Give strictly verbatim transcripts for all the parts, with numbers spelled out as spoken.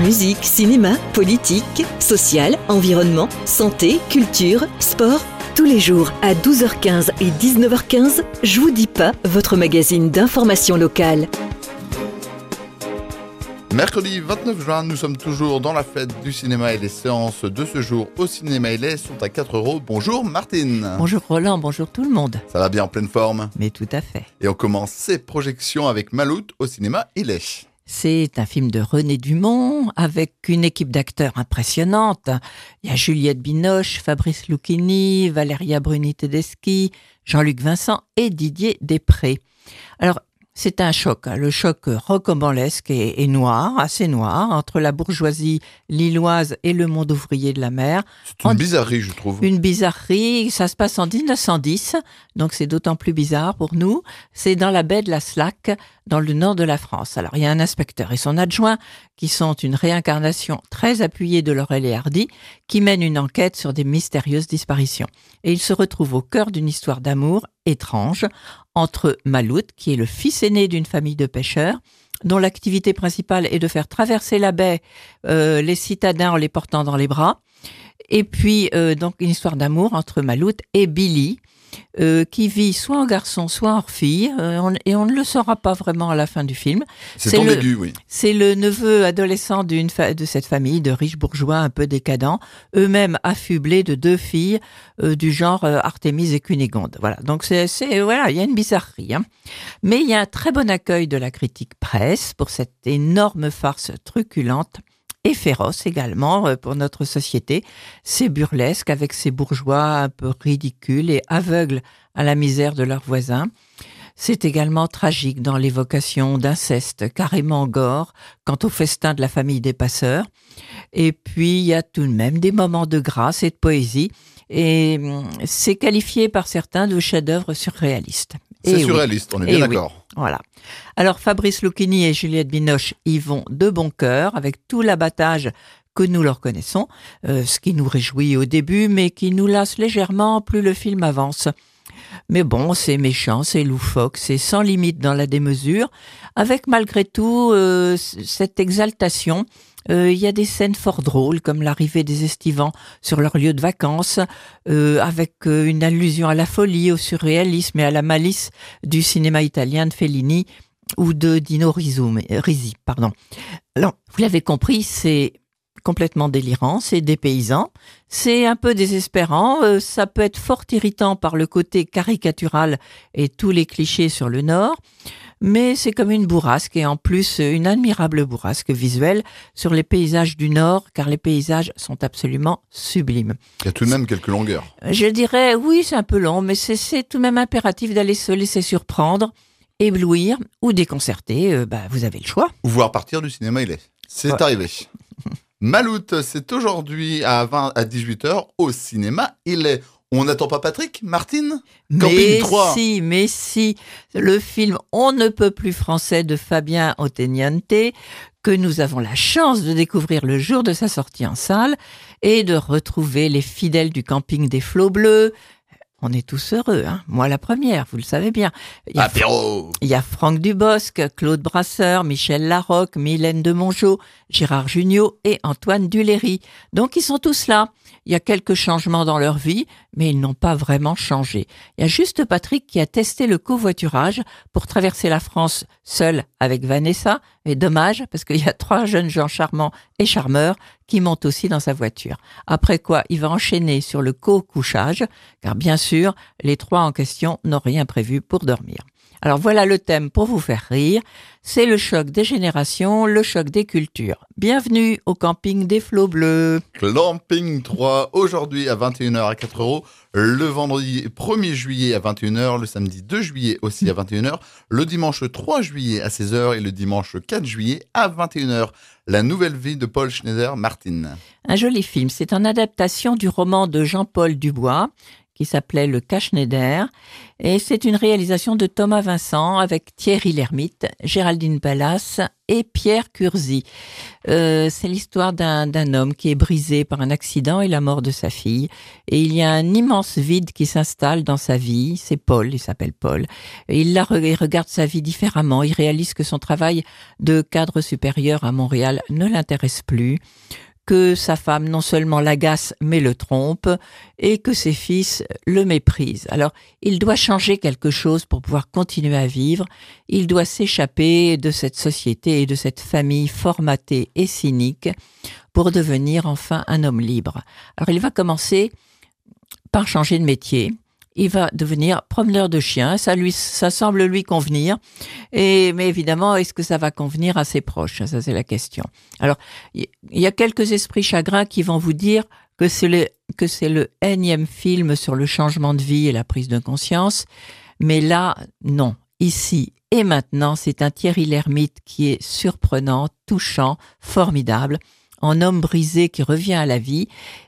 Musique, cinéma, politique, social, environnement, santé, culture, sport. Tous les jours à douze heures quinze et dix-neuf heures quinze, Je vous dis pas, votre magazine d'information locale. Mercredi vingt-neuf juin, nous sommes toujours dans la fête du cinéma et les séances de ce jour au cinéma Illet sont à quatre euros. Bonjour Martine. Bonjour Roland, bonjour tout le monde. Ça va bien en pleine forme? Mais tout à fait. Et on commence ces projections avec Maloute au cinéma Illet. C'est un film de René Dumont avec une équipe d'acteurs impressionnante. Il y a Juliette Binoche, Fabrice Lucchini, Valeria Bruni-Tedeschi, Jean-Luc Vincent et Didier Després. Alors, c'est un choc, hein, le choc rocambolesque et, et noir, assez noir, entre la bourgeoisie lilloise et le monde ouvrier de la mer. C'est une en, bizarrerie, je trouve. Une bizarrerie, ça se passe en dix-neuf cent dix, donc c'est d'autant plus bizarre pour nous. C'est dans la baie de la Slack, dans le nord de la France. Alors, il y a un inspecteur et son adjoint qui sont une réincarnation très appuyée de Laurel et Hardy, qui mène une enquête sur des mystérieuses disparitions. Et ils se retrouvent au cœur d'une histoire d'amour étrange entre Maloute, qui est le fils aîné d'une famille de pêcheurs, dont l'activité principale est de faire traverser la baie euh, les citadins en les portant dans les bras, et puis euh, donc une histoire d'amour entre Maloute et Billy, Euh, qui vit soit en garçon, soit en fille, euh, on, et on ne le saura pas vraiment à la fin du film. C'est, c'est ambigu, le, oui. C'est le neveu adolescent d'une fa- de cette famille de riches bourgeois un peu décadents, eux-mêmes affublés de deux filles euh, du genre euh, Artémise et Cunégonde. Voilà, donc c'est, c'est voilà, il y a une bizarrerie, hein. Mais il y a un très bon accueil de la critique presse pour cette énorme farce truculente et féroce également pour notre société. C'est burlesque avec ces bourgeois un peu ridicules et aveugles à la misère de leurs voisins. C'est également tragique dans l'évocation d'inceste carrément gore quant au festin de la famille des passeurs. Et puis il y a tout de même des moments de grâce et de poésie. Et c'est qualifié par certains de chef-d'œuvre surréaliste. C'est et surréaliste, oui. on est bien et d'accord. Oui. Voilà. Alors Fabrice Lucchini et Juliette Binoche y vont de bon cœur, avec tout l'abattage que nous leur connaissons, euh, ce qui nous réjouit au début, mais qui nous lasse légèrement plus le film avance. Mais bon, c'est méchant, c'est loufoque, c'est sans limite dans la démesure, avec malgré tout euh, cette exaltation. Il euh, y a des scènes fort drôles, comme l'arrivée des estivants sur leur lieu de vacances, euh, avec euh, une allusion à la folie, au surréalisme et à la malice du cinéma italien de Fellini ou de Dino Risi. Pardon. Alors, vous l'avez compris, c'est complètement délirant, c'est dépaysant, c'est un peu désespérant, euh, ça peut être fort irritant par le côté caricatural et tous les clichés sur le Nord, mais c'est comme une bourrasque et en plus une admirable bourrasque visuelle sur les paysages du Nord, car les paysages sont absolument sublimes. Il y a tout de même quelques longueurs. Je dirais, oui, c'est un peu long, mais c'est, c'est tout de même impératif d'aller se laisser surprendre, éblouir ou déconcerter, euh, bah, vous avez le choix. Ou voir partir du cinéma Illet. C'est ouais. arrivé. Maloute, c'est aujourd'hui à, vingt, à dix-huit heures au cinéma Illet. On n'attend pas Patrick, Martine? Camping mais trois. si, mais si, le film On ne peut plus français de Fabien Otteniente, que nous avons la chance de découvrir le jour de sa sortie en salle, et de retrouver les fidèles du camping des Flots Bleus. On est tous heureux, hein. Moi la première, vous le savez bien. Il y a, Apéro. Il y a Franck Dubosc, Claude Brasseur, Michel Larocque, Mylène de Mongeau, Gérard Jugnot et Antoine Duléry. Donc ils sont tous là. Il y a quelques changements dans leur vie, mais ils n'ont pas vraiment changé. Il y a juste Patrick qui a testé le covoiturage pour traverser la France seul avec Vanessa. Et dommage, parce qu'il y a trois jeunes gens charmants et charmeurs qui montent aussi dans sa voiture. Après quoi, il va enchaîner sur le co-couchage, car bien sûr, les trois en question n'ont rien prévu pour dormir. Alors voilà le thème pour vous faire rire, c'est le choc des générations, le choc des cultures. Bienvenue au camping des Flots Bleus. Camping trois, aujourd'hui à vingt et une heures à quatre euros, le vendredi premier juillet à vingt et une heures, le samedi deux juillet aussi à vingt et une heures, le dimanche trois juillet à seize heures et le dimanche quatre juillet à vingt et une heures. La nouvelle vie de Paul Schneider, Martine. Un joli film, c'est en adaptation du roman de Jean-Paul Dubois, qui s'appelait Le Cas-Schneider. Et c'est une réalisation de Thomas Vincent avec Thierry Lhermitte, Géraldine Pallas et Pierre Curzi. Euh, c'est l'histoire d'un, d'un homme qui est brisé par un accident et la mort de sa fille. Et il y a un immense vide qui s'installe dans sa vie. C'est Paul, il s'appelle Paul. Et il, la, il regarde sa vie différemment. Il réalise que son travail de cadre supérieur à Montréal ne l'intéresse plus, que sa femme non seulement l'agace mais le trompe et que ses fils le méprisent. Alors, il doit changer quelque chose pour pouvoir continuer à vivre. Il doit s'échapper de cette société et de cette famille formatée et cynique pour devenir enfin un homme libre. Alors, il va commencer par changer de métier. Il va devenir promeneur de chiens, ça lui, ça semble lui convenir. Et, mais évidemment, est-ce que ça va convenir à ses proches? Ça, c'est la question. Alors, il y a quelques esprits chagrins qui vont vous dire que c'est le, que c'est le énième film sur le changement de vie et la prise de conscience. Mais là, non. Ici et maintenant, c'est un Thierry Lhermitte qui est surprenant, touchant, formidable. En homme brisé qui revient à la vie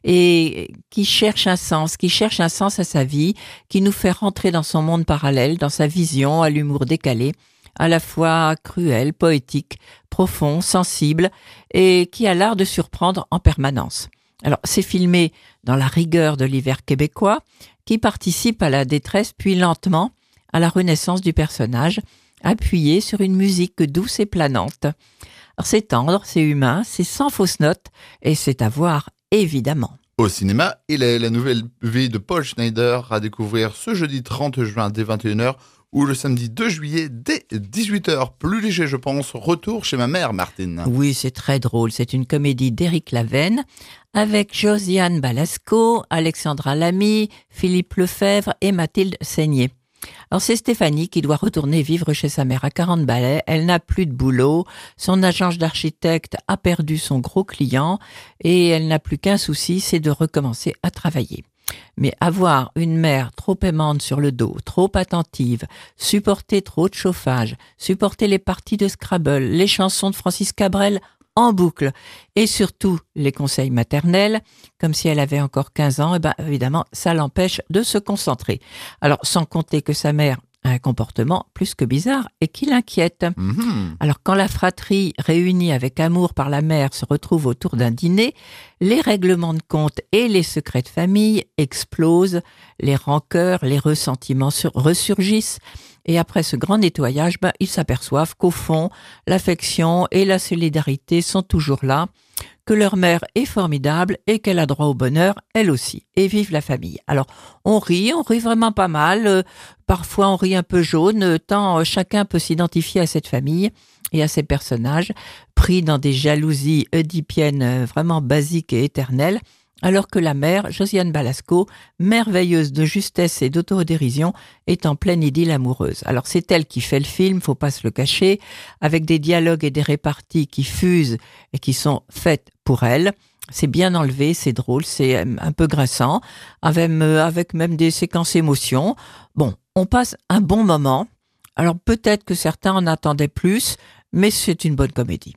et qui cherche un sens, qui cherche un sens à sa vie, qui nous fait rentrer dans son monde parallèle, dans sa vision, à l'humour décalé, à la fois cruel, poétique, profond, sensible et qui a l'art de surprendre en permanence. Alors, c'est filmé dans la rigueur de l'hiver québécois, qui participe à la détresse puis lentement à la renaissance du personnage, appuyé sur une musique douce et planante. Alors c'est tendre, c'est humain, c'est sans fausse note et c'est à voir évidemment. Au cinéma, il est la nouvelle vie de Paul Schneider à découvrir ce jeudi trente juin dès vingt et une heures ou le samedi deux juillet dès dix-huit heures. Plus léger, je pense. Retour chez ma mère, Martine. Oui, c'est très drôle. C'est une comédie d'Éric Lavenne avec Josiane Balasco, Alexandra Lamy, Philippe Lefebvre et Mathilde Seigné. Alors c'est Stéphanie qui doit retourner vivre chez sa mère à Quarante-Ballets. Elle n'a plus de boulot, son agence d'architecte a perdu son gros client et elle n'a plus qu'un souci, c'est de recommencer à travailler. Mais avoir une mère trop aimante sur le dos, trop attentive, supporter trop de chauffage, supporter les parties de Scrabble, les chansons de Francis Cabrel en boucle et surtout les conseils maternels, comme si elle avait encore quinze ans, et ben évidemment ça l'empêche de se concentrer. Alors sans compter que sa mère a un comportement plus que bizarre et qui l'inquiète. Mmh. Alors quand la fratrie réunie avec amour par la mère se retrouve autour d'un dîner, les règlements de compte et les secrets de famille explosent, les rancœurs, les ressentiments sur- ressurgissent. Et après ce grand nettoyage, ben, ils s'aperçoivent qu'au fond, l'affection et la solidarité sont toujours là, que leur mère est formidable et qu'elle a droit au bonheur, elle aussi. Et vive la famille. Alors, on rit, on rit vraiment pas mal. Euh, parfois, on rit un peu jaune, euh, tant euh, chacun peut s'identifier à cette famille et à ces personnages, pris dans des jalousies oedipiennes euh, vraiment basiques et éternelles. Alors que la mère, Josiane Balasco, merveilleuse de justesse et d'autodérision, est en pleine idylle amoureuse. Alors c'est elle qui fait le film, faut pas se le cacher, avec des dialogues et des réparties qui fusent et qui sont faites pour elle. C'est bien enlevé, c'est drôle, c'est un peu grinçant, avec, avec même des séquences émotions. Bon, on passe un bon moment. Alors peut-être que certains en attendaient plus, mais c'est une bonne comédie.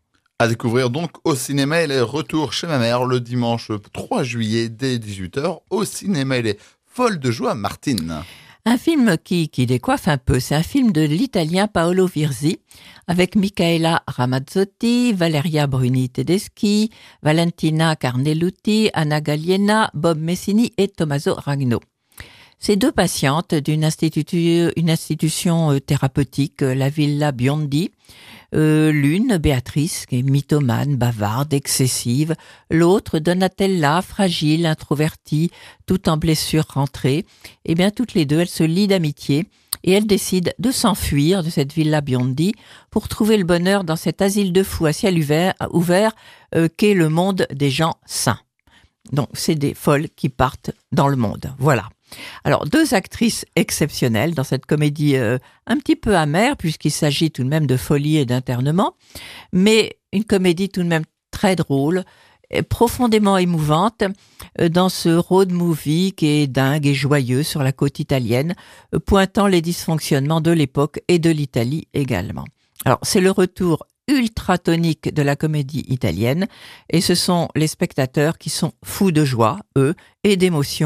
À découvrir donc au cinéma, il est Retour chez ma mère le dimanche trois juillet dès dix-huit heures. Au cinéma, il est Folle de joie, Martine. Un film qui, qui décoiffe un peu, c'est un film de l'italien Paolo Virzi avec Michaela Ramazzotti, Valeria Bruni Tedeschi, Valentina Carnelutti, Anna Galliena, Bob Messini et Tommaso Ragno. Ces deux patientes d'une institu- une institution thérapeutique, la Villa Biondi, euh, l'une, Béatrice, qui est mythomane, bavarde, excessive, l'autre, Donatella, fragile, introvertie, tout en blessure rentrée, eh bien toutes les deux, elles se lient d'amitié et elles décident de s'enfuir de cette Villa Biondi pour trouver le bonheur dans cet asile de fous à ciel ouvert, ouvert euh, qu'est le monde des gens sains. Donc c'est des folles qui partent dans le monde, voilà. Alors, deux actrices exceptionnelles dans cette comédie euh, un petit peu amère, puisqu'il s'agit tout de même de folie et d'internement, mais une comédie tout de même très drôle, et profondément émouvante, euh, dans ce road movie qui est dingue et joyeux sur la côte italienne, euh, pointant les dysfonctionnements de l'époque et de l'Italie également. Alors, c'est le retour ultra tonique de la comédie italienne, et ce sont les spectateurs qui sont fous de joie, eux, et d'émotion,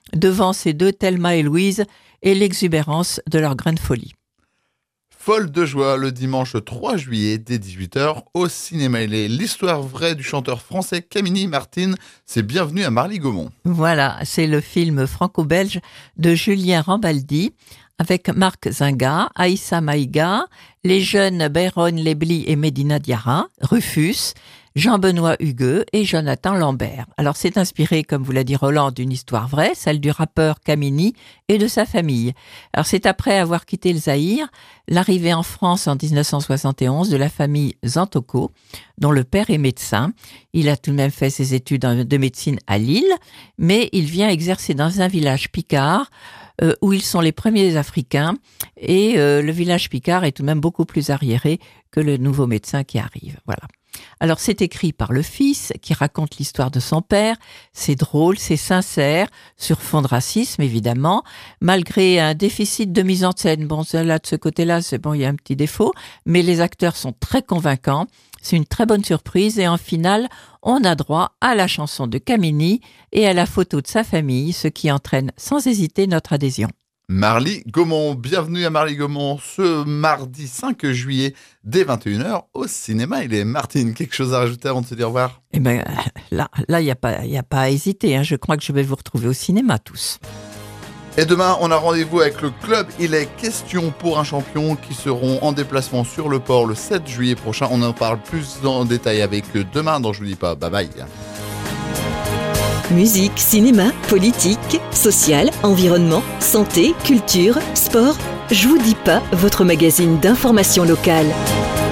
devant ces deux Thelma et Louise et l'exubérance de leur grain de folie. Folle de joie le dimanche trois juillet dès dix-huit heures au cinéma. Il est l'histoire vraie du chanteur français Camini Martin. C'est Bienvenue à Marly-Gaumont. Voilà, c'est le film franco-belge de Julien Rambaldi avec Marc Zinga, Aïssa Maïga, les jeunes Byron Lebly et Medina Diarra, Rufus, Jean-Benoît Hugueux et Jonathan Lambert. Alors c'est inspiré, comme vous l'a dit Roland, d'une histoire vraie, celle du rappeur Camini et de sa famille. Alors c'est après avoir quitté le Zaïre, l'arrivée en France en dix-neuf cent soixante et onze de la famille Zantoko, dont le père est médecin. Il a tout de même fait ses études de médecine à Lille, mais il vient exercer dans un village picard euh, où ils sont les premiers Africains et euh, le village picard est tout de même beaucoup plus arriéré que le nouveau médecin qui arrive. Voilà. Alors c'est écrit par le fils qui raconte l'histoire de son père, c'est drôle, c'est sincère, sur fond de racisme évidemment, malgré un déficit de mise en scène. Bon, là de ce côté-là, c'est bon, il y a un petit défaut, mais les acteurs sont très convaincants, c'est une très bonne surprise et en finale, on a droit à la chanson de Camini et à la photo de sa famille, ce qui entraîne sans hésiter notre adhésion. Marly-Gaumont, bienvenue à Marly-Gaumont ce mardi cinq juillet dès vingt et une heures au cinéma. Il est Martine, quelque chose à rajouter avant de se dire au revoir? Eh ben là, là, il n'y a pas, il y a pas à hésiter. Hein. Je crois que je vais vous retrouver au cinéma tous. Et demain, on a rendez-vous avec le club. Il est question pour un champion qui seront en déplacement sur le port le sept juillet prochain. On en parle plus en détail avec eux demain dans Je vous dis pas. Bye bye. Musique, cinéma, politique, social, environnement, santé, culture, sport. Je vous dis pas, votre magazine d'information locale.